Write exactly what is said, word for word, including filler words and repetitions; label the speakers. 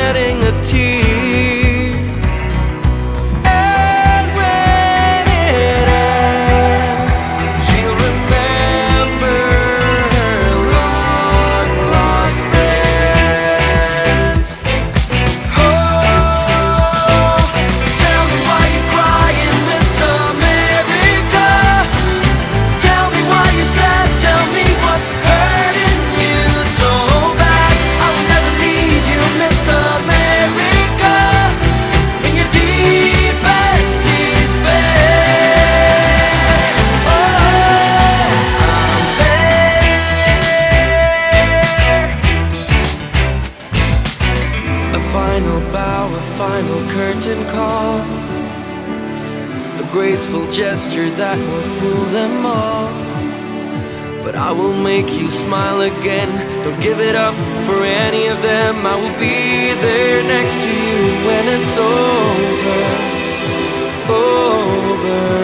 Speaker 1: shedding a tear. And when it ends, she'll remember her long lost friends. Oh, tell me why you're crying, Miss America. Tell me why you're sad, tell me what's hurting you so bad. I will never leave you, Miss America, in your deepest despair. Oh, I'm there. A final bow, a final curtain call, a graceful gesture that will fool them all. But I will make you smile again. Don't give it up for any of them. I will be there next to you when it's over, over.